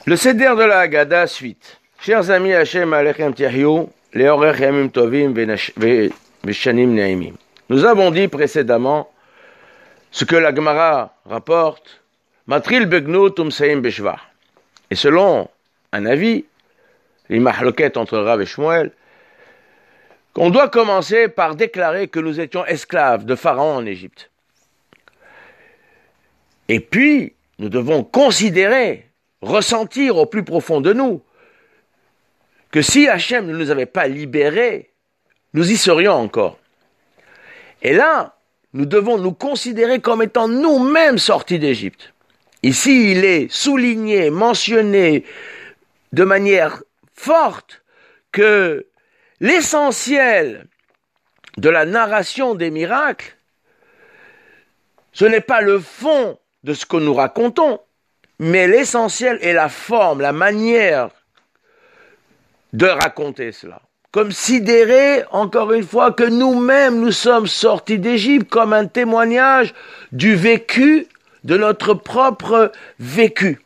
Le Seder de la Haggadah, suite. Chers amis, Hashem Alechem Tiahiou, Leorech Yamim Tovim Veshanim Neimim. Nous avons dit précédemment ce que la Gemara rapporte, Matril Begnut Umseim Beshvah. Et selon un avis, les mahloket entre Rav et Shmuel, qu'on doit commencer par déclarer que nous étions esclaves de Pharaon en Égypte. Et puis, nous devons considérer, ressentir au plus profond de nous, que si Hachem ne nous avait pas libérés, nous y serions encore. Et là, nous devons nous considérer comme étant nous-mêmes sortis d'Égypte. Ici, il est souligné, mentionné de manière forte que l'essentiel de la narration des miracles, ce n'est pas le fond de ce que nous racontons, mais l'essentiel est la forme, la manière de raconter cela. Considérer, encore une fois, que nous-mêmes, nous sommes sortis d'Égypte comme un témoignage du vécu, de notre propre vécu.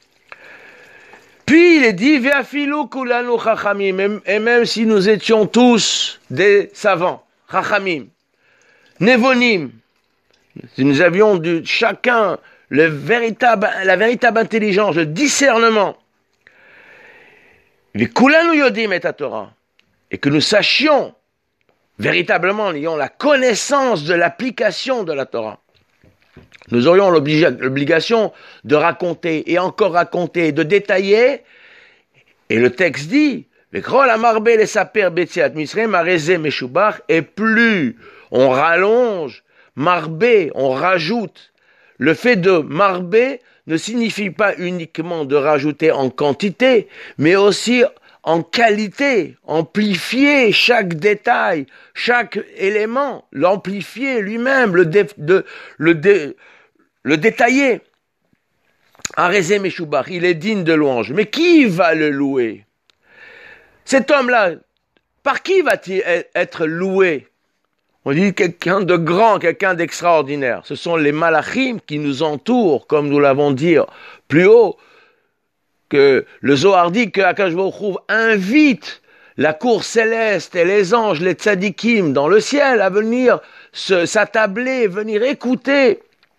Puis il est dit, Ve'afilu kulanu chachamim, et même si nous étions tous des savants, chachamim, nevonim, si nous avions chacun la véritable intelligence, le discernement, Ve'kulanu yodim et Torah, et que nous sachions véritablement, ayant la connaissance de l'application de la Torah, nous aurions l'obligation de raconter et encore raconter, de détailler. Et le texte dit, et plus on rallonge, marbé, on rajoute. Le fait de marbé ne signifie pas uniquement de rajouter en quantité, mais aussi en qualité, amplifier chaque détail, chaque élément, l'amplifier lui-même, le détailler. Arézé Meshubach, il est digne de louange. Mais qui va le louer? Cet homme-là, par qui va-t-il être loué? On dit quelqu'un de grand, quelqu'un d'extraordinaire. Ce sont les malachim qui nous entourent, comme nous l'avons dit plus haut, que le Zohar dit que Akadosh Baruch Hu invite la cour céleste et les anges, les tzadikim dans le ciel à venir s'attabler, venir écouter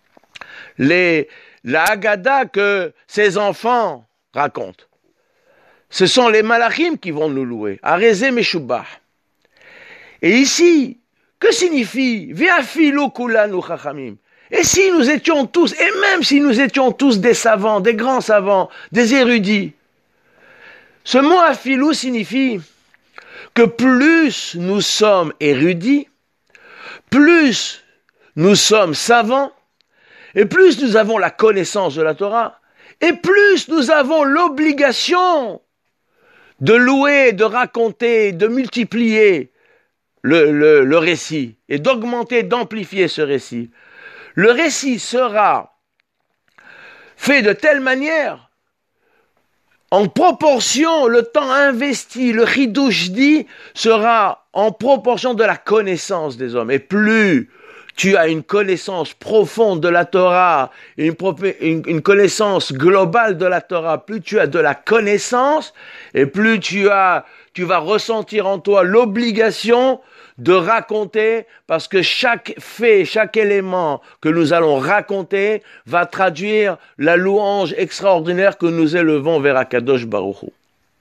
la Haggadah que ses enfants racontent. Ce sont les malachim qui vont nous louer. Arézé Meshubach. Et ici, que signifie Ve'afilu kulanu chachamim? Et si nous étions tous, et même si nous étions tous des savants, des grands savants, des érudits, ce mot afilou signifie que plus nous sommes érudits, plus nous sommes savants, et plus nous avons la connaissance de la Torah, et plus nous avons l'obligation de louer, de raconter, de multiplier le récit, et d'augmenter, d'amplifier ce récit. Le récit sera fait de telle manière, en proportion, le temps investi, le chidouche dit, sera en proportion de la connaissance des hommes. Et plus tu as une connaissance profonde de la Torah, une connaissance globale de la Torah, plus tu as de la connaissance, et plus tu vas ressentir en toi l'obligation de raconter, parce que chaque fait, chaque élément que nous allons raconter va traduire la louange extraordinaire que nous élevons vers Akadosh Baruch Hu.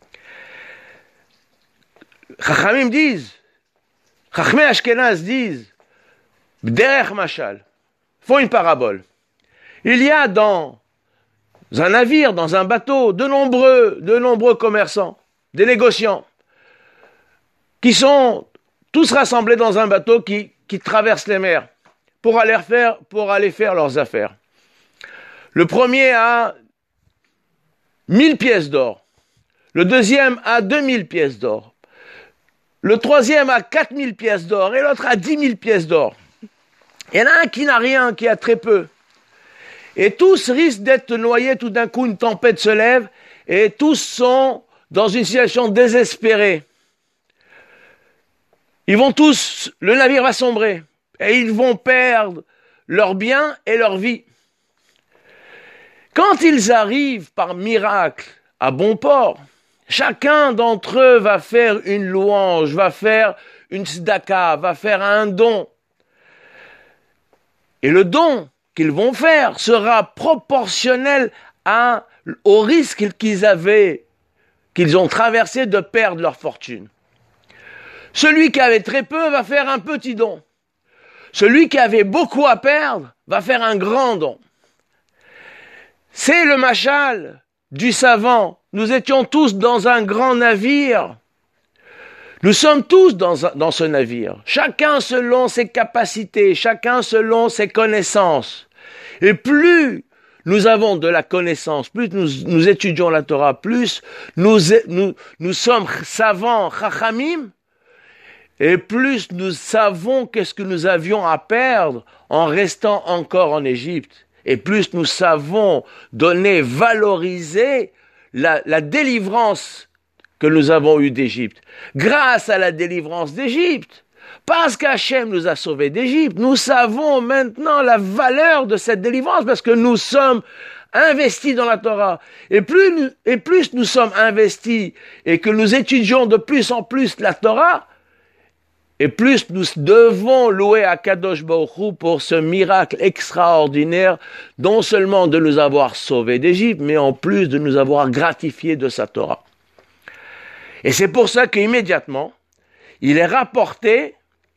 Chachamim disent, Chachmei Ashkenaz disent, B'derech mashal, font une parabole. Il y a dans un navire, dans un bateau, de nombreux commerçants, des négociants, qui sont tous rassemblés dans un bateau qui traverse les mers pour aller faire leurs affaires. Le premier a 1000 pièces d'or. Le deuxième a 2000 pièces d'or. Le troisième a 4000 pièces d'or et l'autre a 10 000 pièces d'or. Il y en a un qui n'a rien, qui a très peu. Et tous risquent d'être noyés, tout d'un coup une tempête se lève et tous sont dans une situation désespérée. Le navire va sombrer, et ils vont perdre leurs biens et leur vie. Quand ils arrivent par miracle à bon port. Chacun d'entre eux va faire une louange, va faire une tzedaka, va faire un don. Et le don qu'ils vont faire sera proportionnel au risque qu'ils ont traversé de perdre leur fortune. Celui qui avait très peu va faire un petit don. Celui qui avait beaucoup à perdre va faire un grand don. C'est le machal du savant. Nous étions tous dans un grand navire. Nous sommes tous dans ce navire. Chacun selon ses capacités, chacun selon ses connaissances. Et plus nous avons de la connaissance, plus nous étudions la Torah, plus nous sommes savants, chachamim, et plus nous savons qu'est-ce que nous avions à perdre en restant encore en Égypte. Et plus nous savons donner, valoriser la délivrance que nous avons eue d'Égypte. Grâce à la délivrance d'Égypte, parce qu'Hachem nous a sauvés d'Égypte, nous savons maintenant la valeur de cette délivrance parce que nous sommes investis dans la Torah. Et plus nous sommes investis et que nous étudions de plus en plus la Torah, et plus nous devons louer à Kadosh Baruch Hu pour ce miracle extraordinaire, non seulement de nous avoir sauvés d'Égypte, mais en plus de nous avoir gratifiés de sa Torah. Et c'est pour ça qu'immédiatement, il est rapporté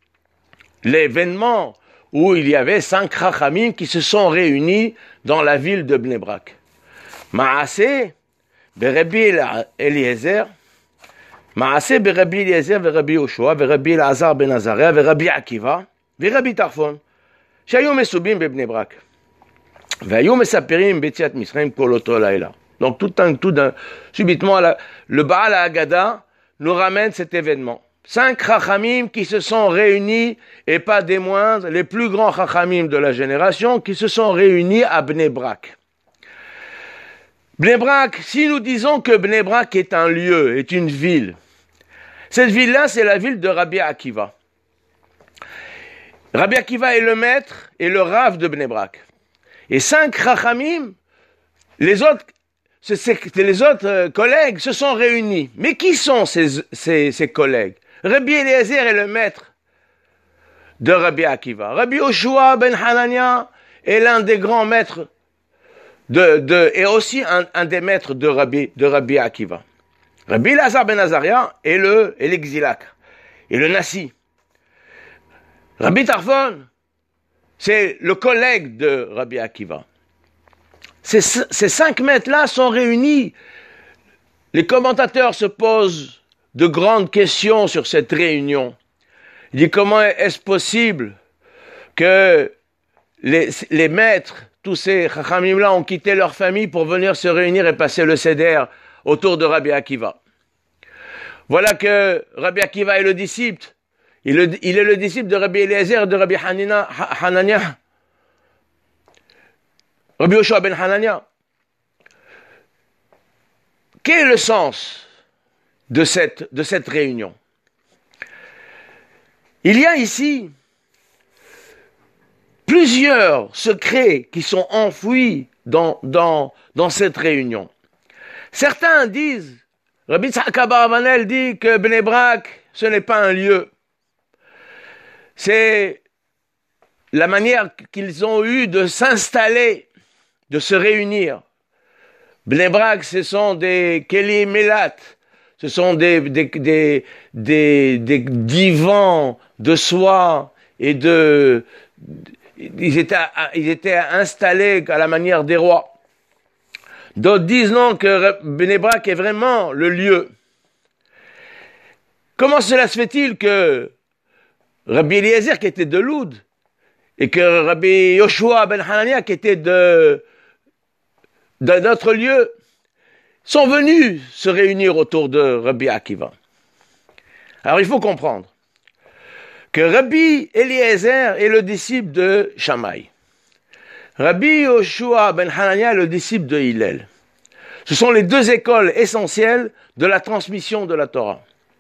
l'événement où il y avait 5 Chachamim qui se sont réunis dans la ville de Bnei Brak. Maaseh, Berabbi Eliezer, Maaseh Berabbi Eliezer ורבי יהושע ורבי אלעזר בן עזריה ורבי עקיבא ורבי טרפון שהיו מסובים בבני ברק והיו מספרים ביציאת מצרים כל אותו לילה. Donc subitement le Baal Haggadah nous ramène cet événement. 5 Chachamim qui se sont réunis, et pas des moindres, les plus grands Chachamim de la génération, qui se sont réunis à Bnei Brak. Bnei Brak, si nous disons que Bnei Brak est un lieu, est une ville, cette ville-là, c'est la ville de Rabbi Akiva. Rabbi Akiva est le maître et le Rav de Bnei Brak. Et 5 Chachamim, les autres collègues se sont réunis. Mais qui sont ces collègues? Rabbi Eliezer est le maître de Rabbi Akiva. Rabbi Yoshua ben Hanania est l'un des grands maîtres et aussi un des maîtres de Rabbi Akiva. Rabbi Elazar ben Azaria est l'exilak et le Nassi. Rabbi Tarfon, c'est le collègue de Rabbi Akiva. Ces 5 maîtres-là sont réunis. Les commentateurs se posent de grandes questions sur cette réunion. Il dit comment est-ce possible que les maîtres, tous ces chachamim-là, ont quitté leur famille pour venir se réunir et passer le seder autour de Rabbi Akiva. Voilà que Rabbi Akiva est le disciple. Il est le disciple de Rabbi Eliezer et de Rabbi Hanania. Rabbi Yoshua ben Hanania. Quel est le sens de cette réunion? Il y a ici plusieurs secrets qui sont enfouis dans cette réunion. Certains disent, Rabbi Tzchak Abarbanel dit que Bnei Brak, ce n'est pas un lieu. C'est la manière qu'ils ont eue de s'installer, de se réunir. Bnei Brak, ce sont des Keli Melat, ce sont des divans de soie et ils étaient installés à la manière des rois. D'autres disent non, que Bnei Brak est vraiment le lieu. Comment cela se fait-il que Rabbi Eliezer, qui était de Loud, et que Rabbi Yoshua ben Hanania, qui était d'un autre lieu, sont venus se réunir autour de Rabbi Akiva? Alors il faut comprendre que Rabbi Eliezer est le disciple de Shammai. Rabbi Yoshua ben Hanania est le disciple de Hillel. Ce sont les 2 écoles essentielles de la transmission de la Torah.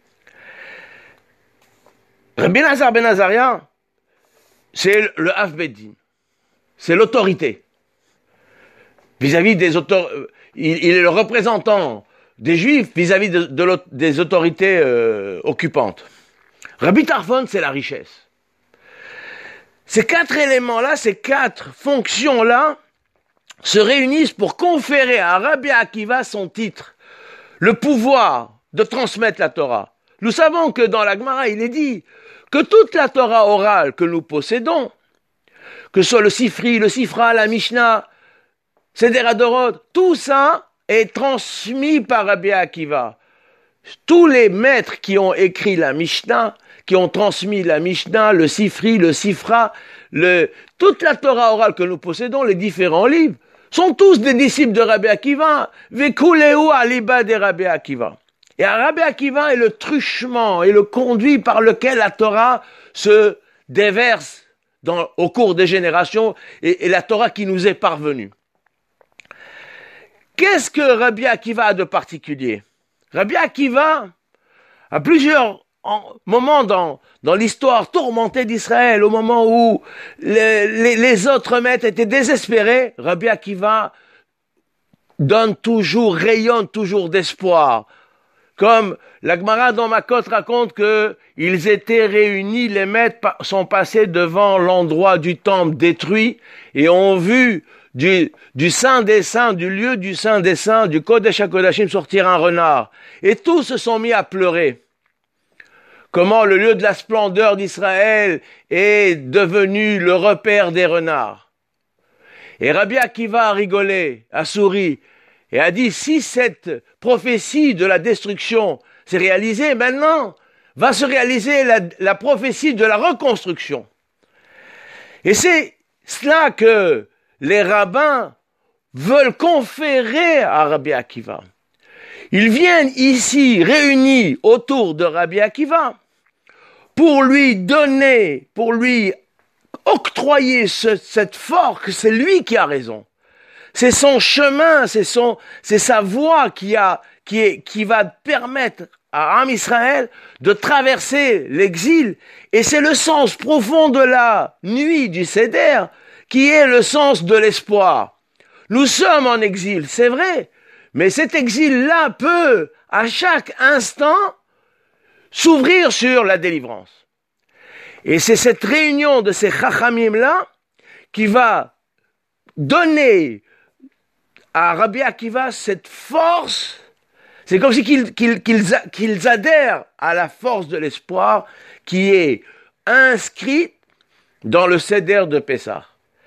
Rabbi Elazar ben Azaria, c'est le Av Beddin, c'est l'autorité. Vis-à-vis des autorités, il est le représentant des Juifs vis-à-vis des autorités occupantes. Rabbi Tarfon, c'est la richesse. Ces 4 éléments-là, ces 4 fonctions-là, se réunissent pour conférer à Rabbi Akiva son titre, le pouvoir de transmettre la Torah. Nous savons que dans la Gemara, il est dit que toute la Torah orale que nous possédons, que ce soit le Sifri, le Sifra, la Mishnah, Seder Hadorot, tout ça est transmis par Rabbi Akiva. Tous les maîtres qui ont écrit la Mishnah, qui ont transmis la Mishnah, le Sifri, le Sifra, toute la Torah orale que nous possédons, les différents livres, sont tous des disciples de Rabbi Akiva. Vekuleu aliba de Rabbi Akiva. Et Rabbi Akiva est le truchement et le conduit par lequel la Torah se déverse au cours des générations et la Torah qui nous est parvenue. Qu'est-ce que Rabbi Akiva a de particulier? Rabbi Akiva, à plusieurs moments dans l'histoire tourmentée d'Israël, au moment où les autres maîtres étaient désespérés, Rabbi Akiva rayonne toujours d'espoir. Comme la Gemara dans Makot raconte que ils étaient réunis, les maîtres sont passés devant l'endroit du temple détruit et ont vu du Saint des Saints, du lieu du Saint des Saints, du Kodesh HaKodashim sortir un renard. Et tous se sont mis à pleurer. Comment le lieu de la splendeur d'Israël est devenu le repère des renards. Et Rabbi Akiva a rigolé, a souri, et a dit, si cette prophétie de la destruction s'est réalisée, maintenant va se réaliser la prophétie de la reconstruction. Et c'est cela que les rabbins veulent conférer à Rabbi Akiva. Ils viennent ici réunis autour de Rabbi Akiva pour lui donner, pour lui octroyer cette force que c'est lui qui a raison. C'est son chemin, c'est sa voie qui va permettre à Am Israël de traverser l'exil. Et c'est le sens profond de la nuit du Seder qui est le sens de l'espoir. Nous sommes en exil, c'est vrai, mais cet exil-là peut, à chaque instant, s'ouvrir sur la délivrance. Et c'est cette réunion de ces chachamim-là qui va donner à Rabbi Akiva cette force. C'est comme si qu'ils adhèrent à la force de l'espoir qui est inscrite dans le Seder de Pessah.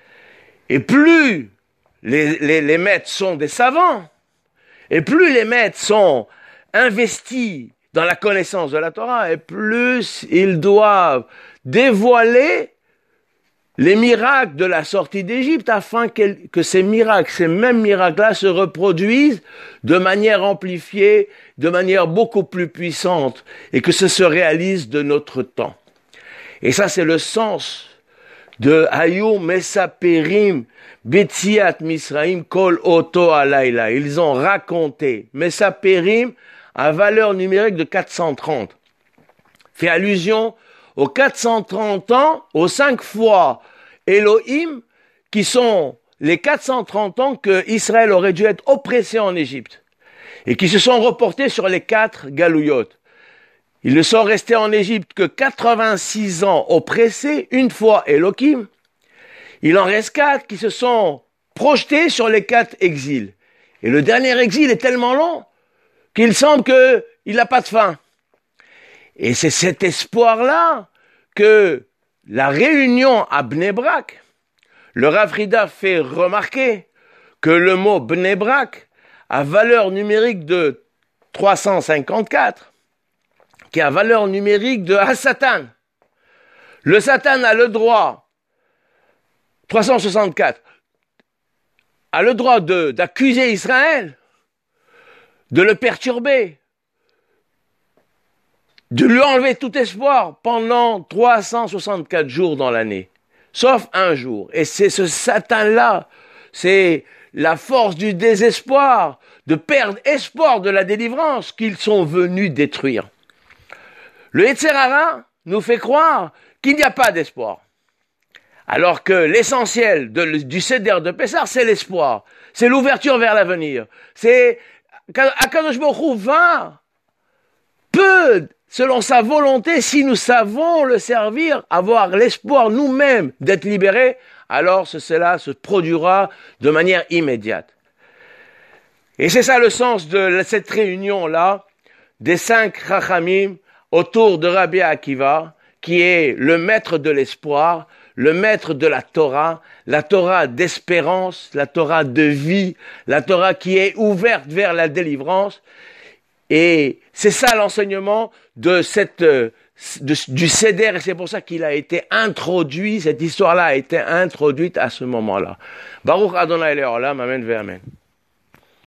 Et plus les maîtres sont des savants, et plus les maîtres sont investis dans la connaissance de la Torah, et plus ils doivent dévoiler les miracles de la sortie d'Égypte afin que ces miracles, ces mêmes miracles-là se reproduisent de manière amplifiée, de manière beaucoup plus puissante, et que ce se réalise de notre temps. Et ça, c'est le sens de Hayou Mesaperim Betziat Misraim Kol Oto Alayla. Ils ont raconté Mesaperim à valeur numérique de 430. Fait allusion aux 430 ans, aux 5 fois Elohim, qui sont les 430 ans que Israël aurait dû être oppressé en Égypte, et qui se sont reportés sur les 4 Galouyot. Ils ne sont restés en Égypte que 86 ans oppressés, une fois Elohim. Il en reste 4 qui se sont projetés sur les 4 exils. Et le dernier exil est tellement long qu'il semble qu'il n'a pas de fin. Et c'est cet espoir-là que la réunion à Bnei Brak, le Rav Frida fait remarquer que le mot Bnei Brak a valeur numérique de 354, qui a valeur numérique de Satan. Le Satan a le droit, 364, a le droit d'accuser Israël, de le perturber, de lui enlever tout espoir pendant 364 jours dans l'année, sauf un jour. Et c'est ce Satan-là, c'est la force du désespoir, de perdre espoir de la délivrance qu'ils sont venus détruire. Le Yetzer Hara nous fait croire qu'il n'y a pas d'espoir. Alors que l'essentiel du Seder de Pessah, c'est l'espoir. C'est l'ouverture vers l'avenir. C'est Akadosh Baruch Hu peut, selon sa volonté, si nous savons le servir, avoir l'espoir nous-mêmes d'être libérés, alors cela se produira de manière immédiate. Et c'est ça le sens de cette réunion-là, des 5 Chachamim autour de Rabbi Akiva, qui est le maître de l'espoir, le maître de la Torah d'espérance, la Torah de vie, la Torah qui est ouverte vers la délivrance. Et c'est ça l'enseignement de du Seder, et c'est pour ça qu'il a été introduit, cette histoire-là a été introduite à ce moment-là. Baruch Adonai Le'olam, Amen ve Amen.